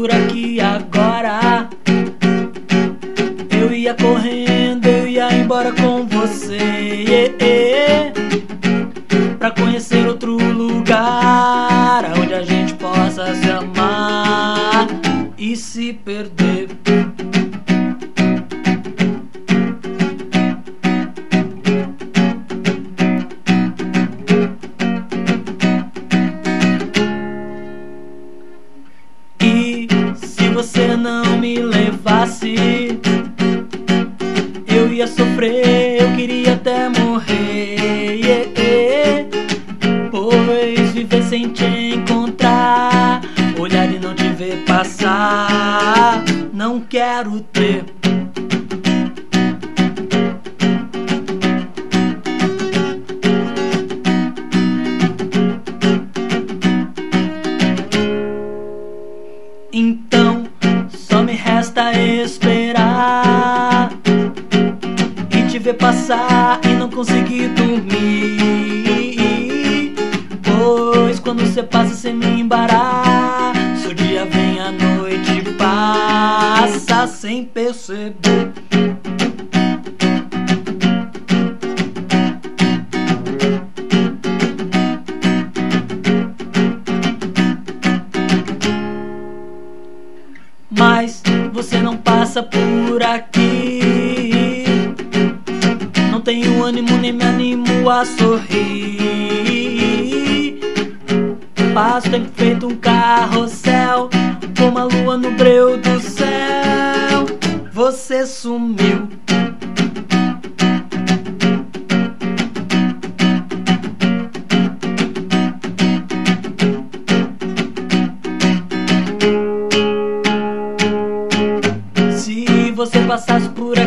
por aqui agora, eu ia correndo, eu ia embora com você, pra conhecer outro lugar onde a gente possa se amar e se perder. E se você não me levasse, eu ia sofrer, eu queria até morrer, pois viver sem te encontrar, olhar e não te ver passar, não quero ter. Então só me resta esperar e te ver passar e não conseguir dormir, pois quando você passa sem me embaraço, o dia vem, a noite passa sem perceber. Mas você não passa por aqui, não tenho ânimo nem me animo a sorrir. Passo tempo feito um carrossel, como a lua no breu do céu, você sumiu. Se você passasse por